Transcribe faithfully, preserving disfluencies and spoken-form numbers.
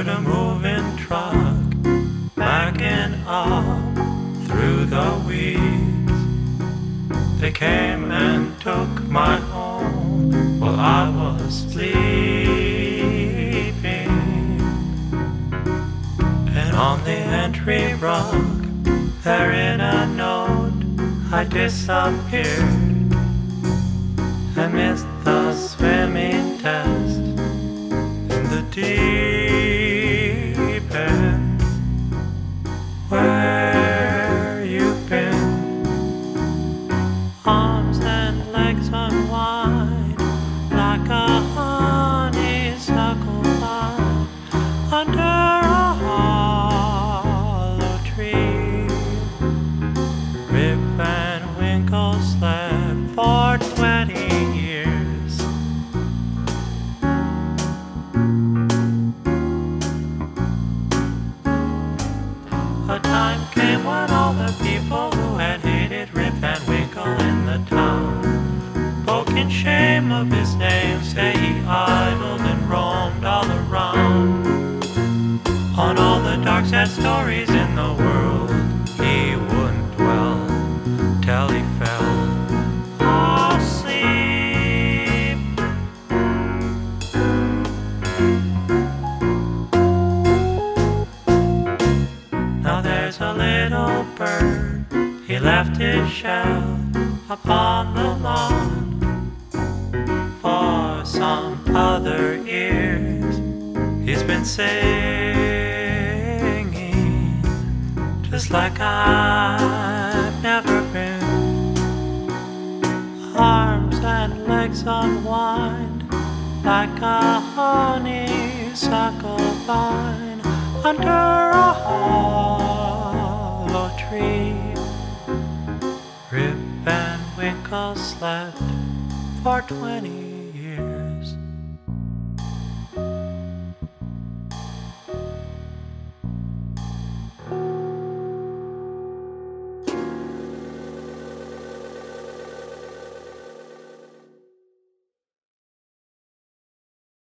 heard a moving truck backing up through the weeds. They came and took my home while I was sleeping. And on the entry rug, there in a note, I disappeared. I missed the swimming test in the deep end. Where you been? Arms and legs unwind like a honeysuckle vine under a hollow tree. Rip Van Winkle slept for twenty years. A time came when all the people who had hated Rip Van Winkle in the town spoke in shame of his name, say he idled and roamed all around. On all the dark sad stories in the world he wouldn't dwell till he fell asleep. Now there's a little bird, he left his shell upon the lawn for some other ears. He's been singing just like I've never been. Arms and legs unwind like a honeysuckle vine under a hollow tree. Rip Van Winkle slept for twenty